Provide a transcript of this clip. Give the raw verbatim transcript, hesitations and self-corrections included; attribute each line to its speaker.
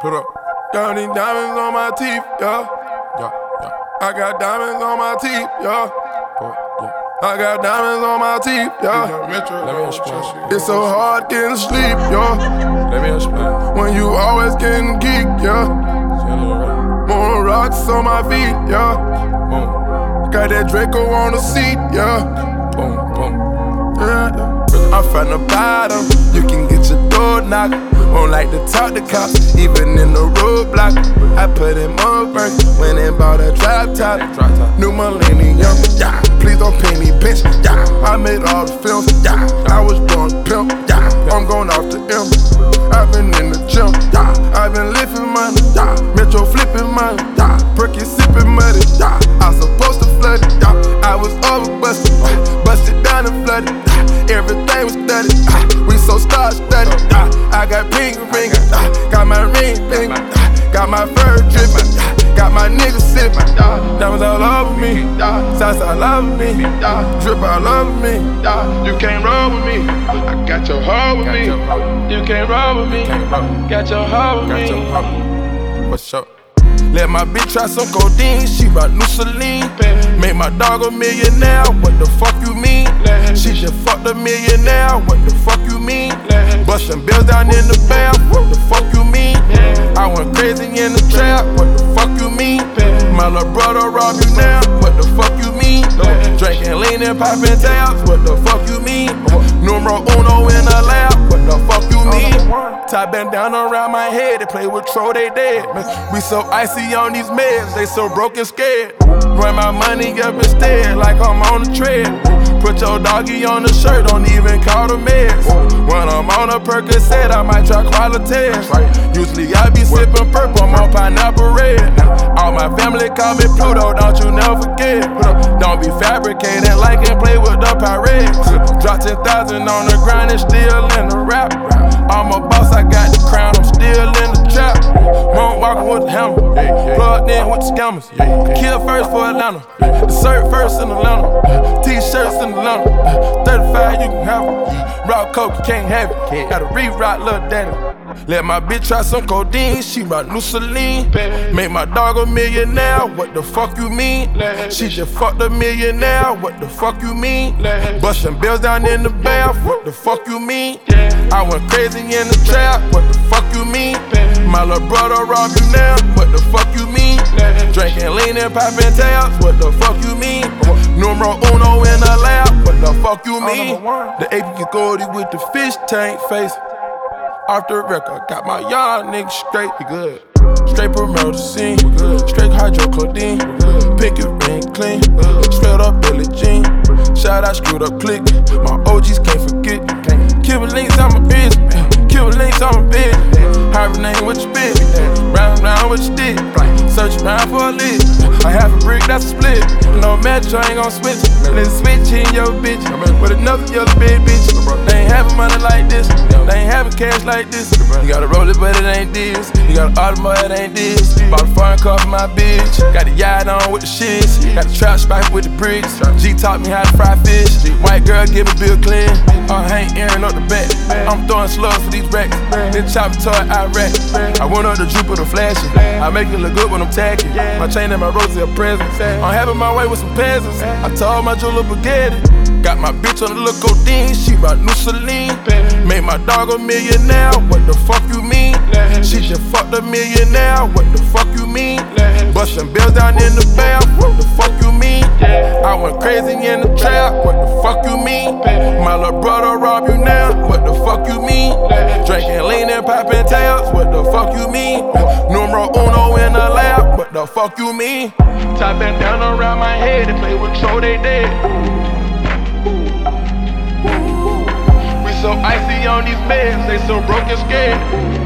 Speaker 1: Put up. Got these diamonds on my teeth, yeah. Yeah, yeah. I got diamonds on my teeth, yeah. yeah. I got diamonds on my teeth, yeah.
Speaker 2: Let me explain.
Speaker 1: It's so hard getting sleep, yeah.
Speaker 2: Let me explain.
Speaker 1: When you always getting geek, yeah. More rocks on my feet, yeah.
Speaker 2: Boom.
Speaker 1: Got that Draco on the seat, yeah.
Speaker 2: Boom, boom.
Speaker 1: Yeah, yeah. I'm from the bottom, you can get your door knocked. Won't like to talk to cops, even in the roadblock. I put in more work, went and bought a drop top. New millennium, yeah. Please don't pay me, bitch, yeah. I made all the films, yeah. I was born pimp, yeah. I'm going off the M. I've been in the gym, yeah. I've been lifting money, yeah. Metro flipping money, yeah. Perky sipping money, yeah. I supposed to flood it, yeah. I was over busted, busted down and flooded. Everything was studied, ah, we so star studded. Ah, I got pink ring, ah, got my ring finger, ah, got my fur dripping, ah, got my niggas sipping. Ah, diamonds all over me, ah, sauce all over me, ah, drip all over me. Ah, you can't roll with me, I got your hoe with me. You can't roll with me, got your hoe with me.
Speaker 2: What's up?
Speaker 1: Let my bitch try some codeine, she brought new Celine. Make my dog a millionaire, what the fuck you mean? She just fucked a millionaire, what the fuck you mean? Bustin' bills down in the bath, what the fuck you mean? I went crazy in the trap, what the fuck you mean? My little brother rob you now, what the fuck you mean? Drinking lean and popping tabs, what the fuck you mean? Numero uno in the lab, what the fuck you mean? Tie bandana around my head, they play with Tro, they dead. We so icy on these meds, they so broken scared. Run my money up instead, like I'm on the tread. Put your doggy on the shirt, don't even call the meds. When I'm on a Percocet, I might try quality. Usually I be sipping purple, I'm on pineapple red. All my family call me Pluto, don't you never forget. Don't be fabricating like and play with the pirates. Drop ten thousand on the grind and still in the rap. I'm a boss, I got the crown, I'm still in the trap. Won't walking with the hammer, plugged in with the scammers. Kill first for Atlanta, dessert first in Atlanta. T-shirts in Atlanta, thirty-five you can have it. Raw coke, you can't have it. Gotta re-rock, lil' daddy. Let my bitch try some codeine, she brought new Celine. Make my dog a millionaire, what the fuck you mean? She just fucked a millionaire, what the fuck you mean? Bustin' bills down in the bath, what the fuck you mean? I went crazy in the trap, what the fuck you mean? My little brother rob you now, what the fuck you mean? Drinking lean and popping tabs, what the fuck you mean? Numero uno in the lab, what the fuck you mean? The A P Goldie with the fish tank face. Off the record, got my young nigga straight, we good. Straight Primero scene, we good. Straight hydrocodone, we good. Pinky ring clean, straight up Billie Jean. Shout out, screwed up click. My O Gs can't forget. Kill links, I'm a bitch. Kill links, I'm a bitch. Hybrid name with your bitch. Round round with your stick. Search around for a lick. I have a brick, that's a split. No match, I ain't gon' switch. Then switch in your bitch with another yellow big bitch. They ain't having money like this. They ain't having cash like this. You gotta roll it, but it ain't this. You got an Audemars, it ain't this. Bought a foreign car for my bitch. Got the yacht on with the shits. Got the trap spike with the bricks. G taught me how to fry fish. White girl give me Bill Clinton. I ain't airing up the back. I'm throwing slugs for these racks. Then chop toy Iraq. I went up the Jupiter flashing. I make it look good when I'm tagging. My chain and my roses are presents. I'm having my way with some peasants. I told my jeweler Bugatti. Got my bitch on the little codeine, she brought new Celine. Made my dog a millionaire, what the fuck you mean? She just fucked a millionaire, what the fuck you mean? Bustin' bills down in the bath, what the fuck you mean? I went crazy in the trap, what the fuck you mean? My little brother rob you now, what the fuck you mean? Drinking lean and popping tabs, what the fuck you mean? Numero uno in the lab, what the fuck you mean? Tie bandana around my head and play with Tro, they dead. So icy on these meds, they so broken scared.